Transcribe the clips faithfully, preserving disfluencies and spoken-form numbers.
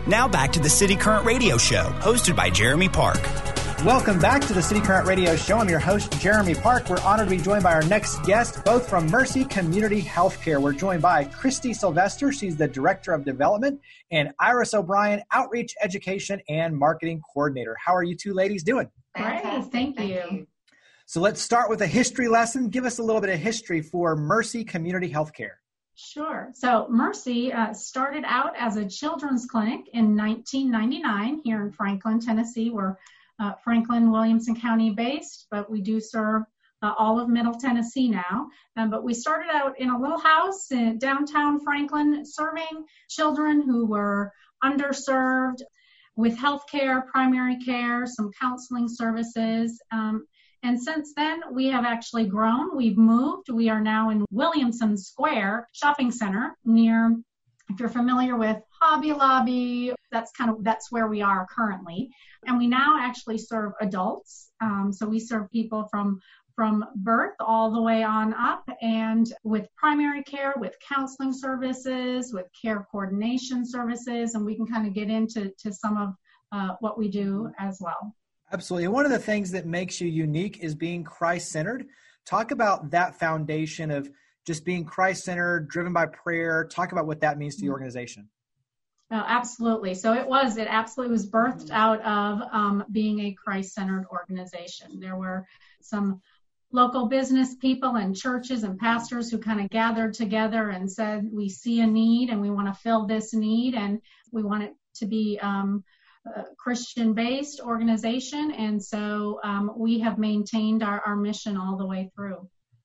Now back to the City Current Radio Show, hosted by Jeremy Park. Welcome back to the City Current Radio Show. I'm your host, Jeremy Park. We're honored to be joined by our next guest, both from Mercy Community Healthcare. We're joined by Christy Sylvester. She's the Director of Development, and Iris O'Brien, Outreach, Education, and Marketing Coordinator. How are you two ladies doing? Great, thank you. So let's start with a history lesson. Give us a little bit of history for Mercy Community Healthcare. Sure. So Mercy uh, started out as a children's clinic in nineteen ninety-nine here in Franklin, Tennessee. We're uh, Franklin, Williamson County based, but we do serve uh, all of Middle Tennessee now. Um, but we started out in a little house in downtown Franklin, serving children who were underserved with healthcare, primary care, some counseling services. Um, And since then, we have actually grown. We've moved. We are now in Williamson Square Shopping Center near, if you're familiar with Hobby Lobby, that's kind of, that's where we are currently. And we now actually serve adults. Um, so we serve people from, from birth all the way on up, and with primary care, with counseling services, with care coordination services, and we can kind of get into to some of uh, what we do as well. Absolutely. And one of the things that makes you unique is being Christ-centered. Talk about that foundation of just being Christ-centered, driven by prayer. Talk about what that means to the organization. Oh, absolutely. So it was, it absolutely was birthed out of um, being a Christ-centered organization. There were some local business people and churches and pastors who kind of gathered together and said, we see a need and we want to fill this need, and we want it to be um, a Christian-based organization. And so um, we have maintained our, our mission all the way through.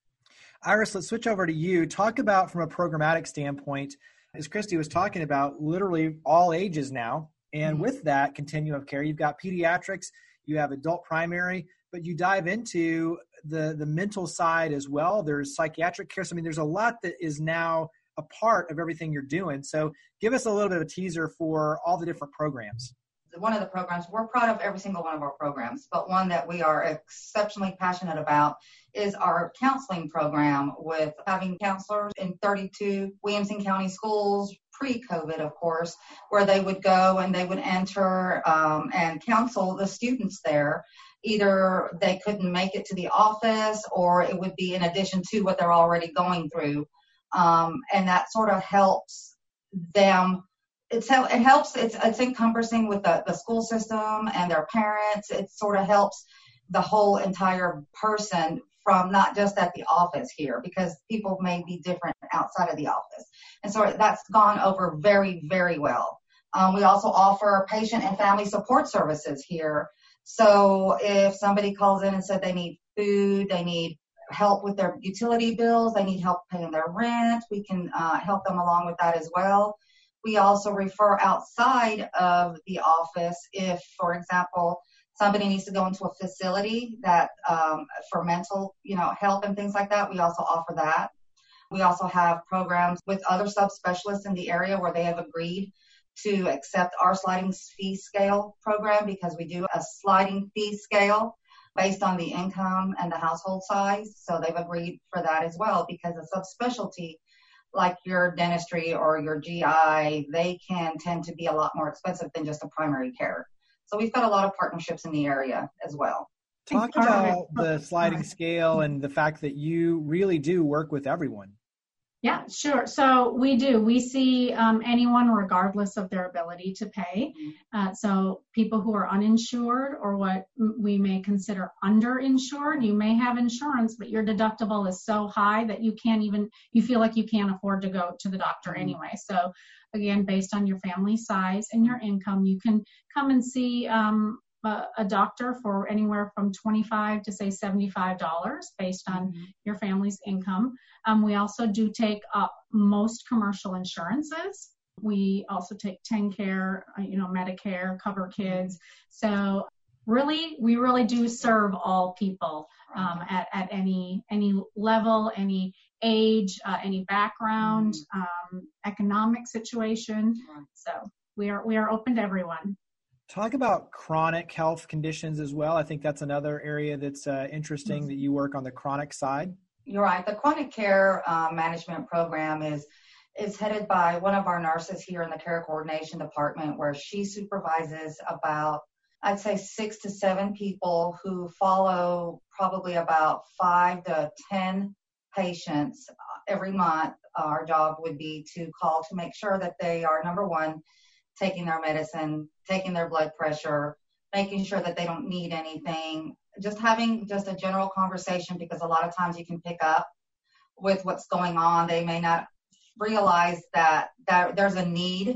Iris, let's switch over to you. Talk about, from a programmatic standpoint, as Christy was talking about, literally all ages now. And mm-hmm. with that continuum of care, you've got pediatrics, you have adult primary, but you dive into the, the mental side as well. There's psychiatric care. So, I mean, there's a lot that is now a part of everything you're doing. So give us a little bit of a teaser for all the different programs. One of the programs, we're proud of every single one of our programs, but one that we are exceptionally passionate about is our counseling program, with having counselors in thirty-two Williamson County schools, pre-COVID, of course, where they would go and they would enter um, and counsel the students there. Either they couldn't make it to the office, or it would be in addition to what they're already going through. Um, and that sort of helps them. It's, it helps, it's, it's encompassing with the, the school system and their parents. It sort of helps the whole entire person from not just at the office here, because people may be different outside of the office. And so that's gone over very, very well. Um, we also offer patient and family support services here. So if somebody calls in and said they need food, they need help with their utility bills, they need help paying their rent, we can uh, help them along with that as well. We also refer outside of the office if, for example, somebody needs to go into a facility that um, for mental, you know, health and things like that. We also offer that. We also have programs with other subspecialists in the area where they have agreed to accept our sliding fee scale program, because we do a sliding fee scale based on the income and the household size. So they've agreed for that as well, because a subspecialty like your dentistry or your G I, they can tend to be a lot more expensive than just a primary care. So we've got a lot of partnerships in the area as well. Talk about the sliding scale and the fact that you really do work with everyone. Yeah, sure. So we do. We see um, anyone regardless of their ability to pay. Uh, so people who are uninsured, or what we may consider underinsured. You may have insurance, but your deductible is so high that you can't even, you feel like you can't afford to go to the doctor anyway. So again, based on your family size and your income, you can come and see um, a, a doctor for anywhere from twenty-five to say seventy-five dollars based on mm-hmm. your family's income. Um, we also do take up most commercial insurances. We also take TennCare, you know, Medicare, Cover Kids. So really, we really do serve all people um, at, at any any level, any age, uh, any background, um, economic situation. So we are we are open to everyone. Talk about chronic health conditions as well. I think that's another area that's uh, interesting mm-hmm. that you work on the chronic side. You're right. The chronic care uh, management program is is headed by one of our nurses here in the care coordination department, where she supervises about, I'd say, six to seven people who follow probably about five to ten patients every month. Our job would be to call to make sure that they are, number one, taking their medicine, taking their blood pressure, making sure that they don't need anything, just having just a general conversation, because a lot of times you can pick up with what's going on. They may not realize that, that there's a need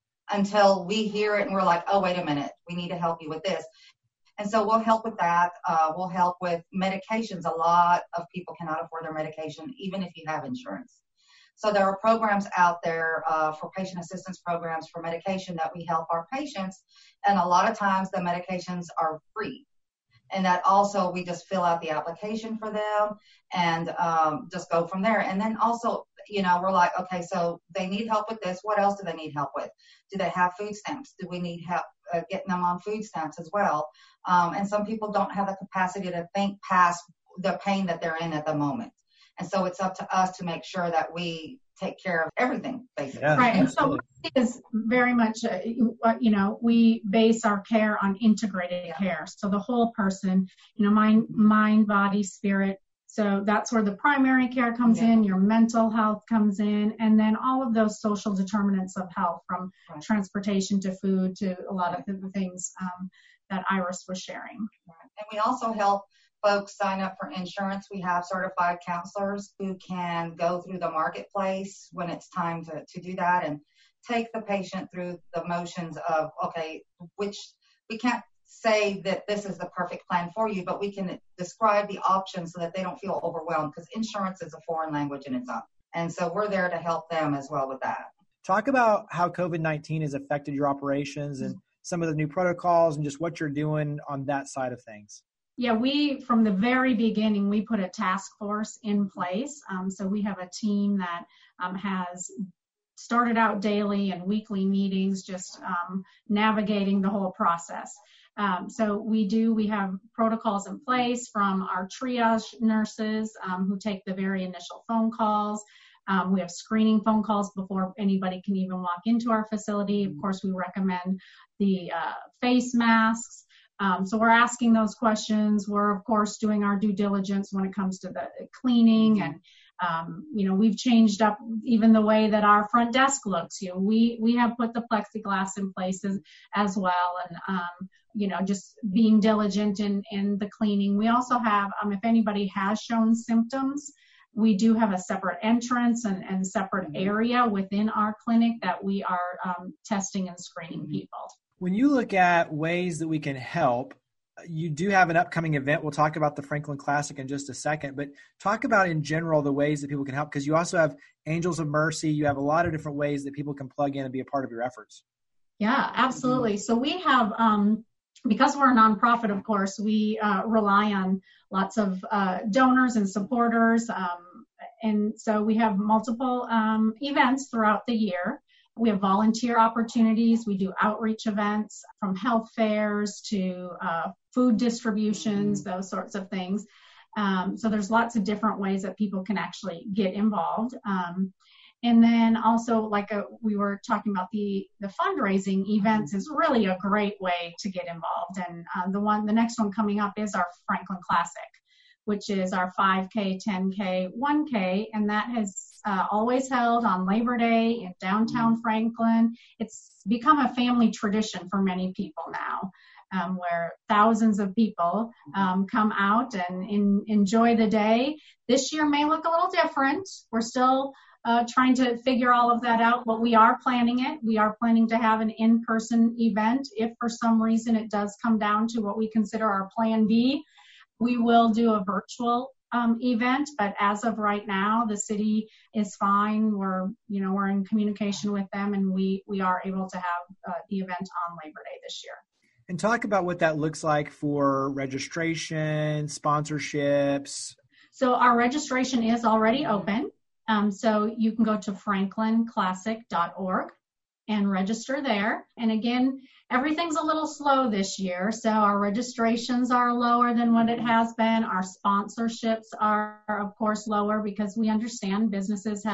until we hear it and we're like, oh, wait a minute, we need to help you with this. And so we'll help with that. Uh, we'll help with medications. A lot of people cannot afford their medication, even if you have insurance. So there are programs out there uh, for patient assistance programs for medication that we help our patients. And a lot of times the medications are free. And that also we just fill out the application for them and um, just go from there. And then also, you know, we're like, okay, so they need help with this. What else do they need help with? Do they have food stamps? Do we need help uh, getting them on food stamps as well? Um, and some people don't have the capacity to think past the pain that they're in at the moment. And so it's up to us to make sure that we take care of everything, basically. Yeah, right. And absolutely. so it is very much, uh, you know, we base our care on integrated Yeah. care. So the whole person, you know, mind, mind, body, spirit. So that's where the primary care comes Yeah. in, your mental health comes in, and then all of those social determinants of health, from Right. transportation to food to a lot of the things um, that Iris was sharing. Right. And we also help folks sign up for insurance. We have certified counselors who can go through the marketplace when it's time to, to do that and take the patient through the motions of, okay, which we can't say that this is the perfect plan for you, but we can describe the options so that they don't feel overwhelmed, because insurance is a foreign language in its own. And so we're there to help them as well with that. Talk about how COVID nineteen has affected your operations and some of the new protocols and just what you're doing on that side of things. Yeah, we, from the very beginning, we put a task force in place. Um, so we have a team that um, has started out daily and weekly meetings, just um, navigating the whole process. Um, so we do, we have protocols in place from our triage nurses um, who take the very initial phone calls. Um, we have screening phone calls before anybody can even walk into our facility. Of course, we recommend the uh, face masks. Um, so we're asking those questions. We're, of course, doing our due diligence when it comes to the cleaning. And, um, you know, we've changed up even the way that our front desk looks. You know, we, we have put the plexiglass in places as well. And, um, you know, just being diligent in, in the cleaning. We also have, um, if anybody has shown symptoms, we do have a separate entrance and, and separate area within our clinic that we are um, testing and screening people. When you look at ways that we can help, you do have an upcoming event. We'll talk about the Franklin Classic in just a second, but talk about in general the ways that people can help, because you also have Angels of Mercy. You have a lot of different ways that people can plug in and be a part of your efforts. Yeah, absolutely. So we have, um, because we're a nonprofit, of course, we uh, rely on lots of uh, donors and supporters. Um, and so we have multiple um, events throughout the year. We have volunteer opportunities. We do outreach events, from health fairs to uh, food distributions, those sorts of things. Um, so there's lots of different ways that people can actually get involved. Um, and then also, like a, we were talking about, the, the fundraising events is really a great way to get involved. And uh, the one, the next one coming up is our Franklin Classic, which is our five K, ten K, one K, and that has uh, always held on Labor Day in downtown Franklin. It's become a family tradition for many people now, um, where thousands of people um, come out and in, enjoy the day. This year may look a little different. We're still uh, trying to figure all of that out, but we are planning it. We are planning to have an in-person event. If for some reason it does come down to what we consider our plan B, we will do a virtual um, event, but as of right now, the city is fine. We're, you know, we're in communication with them, and we we are able to have uh, the event on Labor Day this year. And talk about what that looks like for registration, sponsorships. So our registration is already open. Um, so you can go to franklin classic dot org and register there. And again, everything's a little slow this year, so our registrations are lower than what it has been. Our sponsorships are, of course, lower because we understand businesses have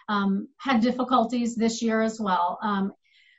um, had difficulties this year as well. Um,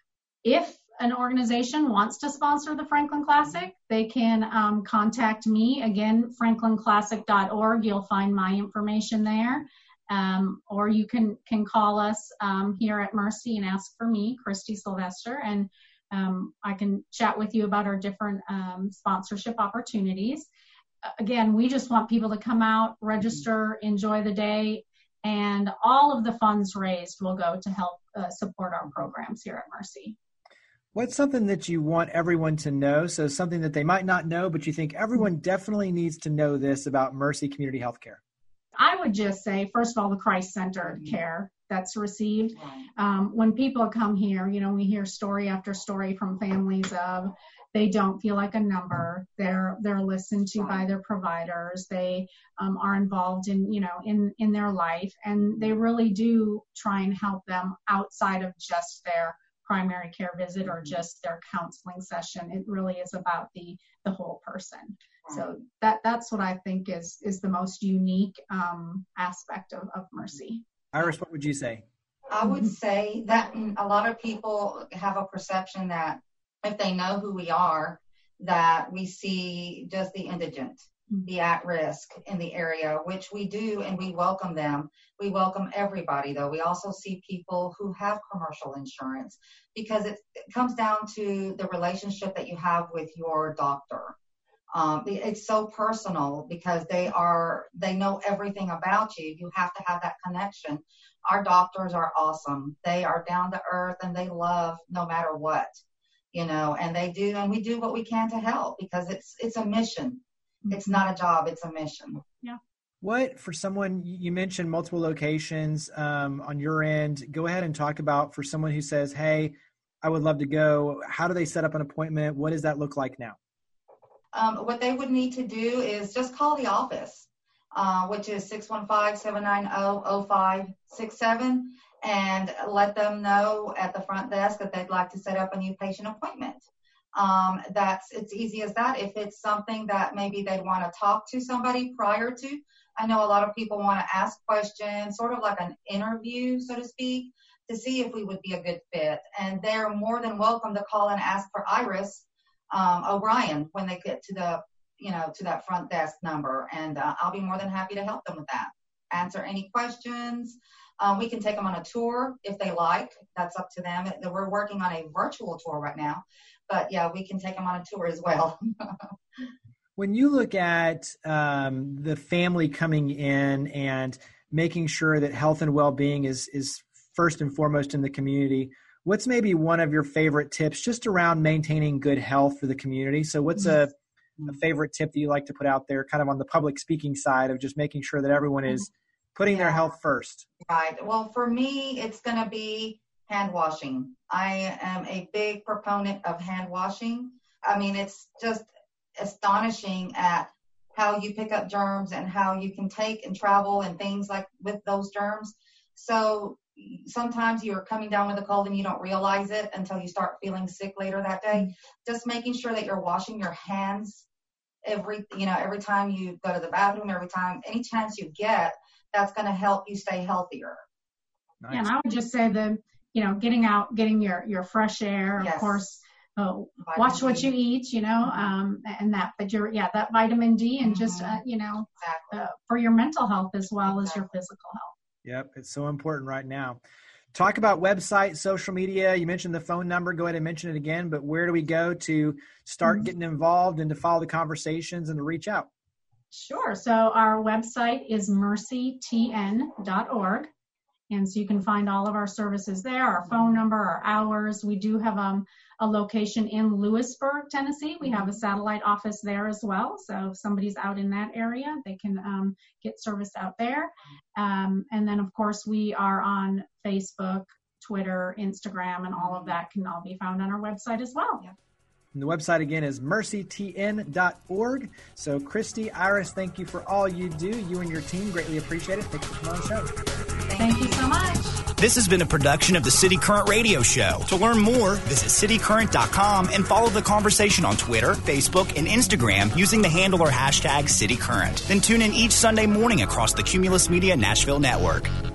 if an organization wants to sponsor the Franklin Classic, they can um, contact me. Again, franklin classic dot org. You'll find my information there. Um, or you can, can call us um, here at Mercy and ask for me, Christy Sylvester, and um, I can chat with you about our different um, sponsorship opportunities. Again, we just want people to come out, register, enjoy the day, and all of the funds raised will go to help uh, support our programs here at Mercy. What's something that you want everyone to know? So something that they might not know, but you think everyone definitely needs to know this about Mercy Community Healthcare. I would just say, first of all, the Christ-centered care that's received. Um, when people come here, you know, we hear story after story from families of they don't feel like a number. They're they're listened to by their providers. They um, are involved in, you know, in, in their life, and they really do try and help them outside of just their primary care visit or just their counseling session. It really is about the the whole person. So that that's what I think is is the most unique um, aspect of, of Mercy. Iris, what would you say? I would say that a lot of people have a perception that if they know who we are, that we see just the indigent, the at-risk in the area, which we do, and we welcome them. We welcome everybody, though. We also see people who have commercial insurance, because it, it comes down to the relationship that you have with your doctor. Um, it's so personal because they are, they know everything about you. You have to have that connection. Our doctors are awesome. They are down to earth and they love no matter what, you know, and they do, and we do what we can to help because it's, it's a mission. It's not a job. It's a mission. Yeah. What, for someone, you mentioned multiple locations um, on your end, go ahead and talk about for someone who says, hey, I would love to go. How do they set up an appointment? What does that look like now? Um, what they would need to do is just call the office, uh, which is six one five, seven nine zero, zero five six seven, and let them know at the front desk that they'd like to set up a new patient appointment. Um, that's, it's easy as that. If it's something that maybe they'd want to talk to somebody prior to, I know a lot of people want to ask questions, sort of like an interview, so to speak, to see if we would be a good fit. And they're more than welcome to call and ask for Iris um, O'Brien when they get to the, you know, to that front desk number. And uh, I'll be more than happy to help them with that. Answer any questions. Um, we can take them on a tour if they like. That's up to them. We're working on a virtual tour right now. But yeah, we can take them on a tour as well. When you look at um, the family coming in and making sure that health and well-being is is first and foremost in the community, what's maybe one of your favorite tips just around maintaining good health for the community? So what's a, a favorite tip that you like to put out there kind of on the public speaking side of just making sure that everyone is putting yeah. their health first? Right. Well, for me, it's going to be hand washing. I am a big proponent of hand washing. I mean, it's just astonishing at how you pick up germs and how you can take and travel and things like with those germs. So sometimes you're coming down with a cold and you don't realize it until you start feeling sick later that day. Just making sure that you're washing your hands every, you know, every time you go to the bathroom, every time, any chance you get, that's going to help you stay healthier. Nice. And I would just say the, you know, getting out, getting your, your fresh air, yes. of course, uh, watch D. what you eat, you know, um, and that, but you're, yeah, that vitamin D and mm-hmm. just, uh, you know, exactly. uh, for your mental health as well exactly. as your physical health. Yep. It's so important right now. Talk about website, social media. You mentioned the phone number. Go ahead and mention it again, but where do we go to start mm-hmm. getting involved and to follow the conversations and to reach out? Sure. So our website is mercy t n dot org. And so you can find all of our services there, our phone number, our hours. We do have um, a location in Lewisburg, Tennessee. We have a satellite office there as well. So if somebody's out in that area, they can um, get service out there. Um, and then, of course, we are on Facebook, Twitter, Instagram, and all of that can all be found on our website as well. Yep. And the website, again, is mercy t n dot org. So, Christy, Iris, thank you for all you do. You and your team greatly appreciate it. Thanks for coming on the show. Thank you so much. This has been a production of the City Current Radio Show. To learn more, visit city current dot com and follow the conversation on Twitter, Facebook, and Instagram using the handle or hashtag CityCurrent. Then tune in each Sunday morning across the Cumulus Media Nashville Network.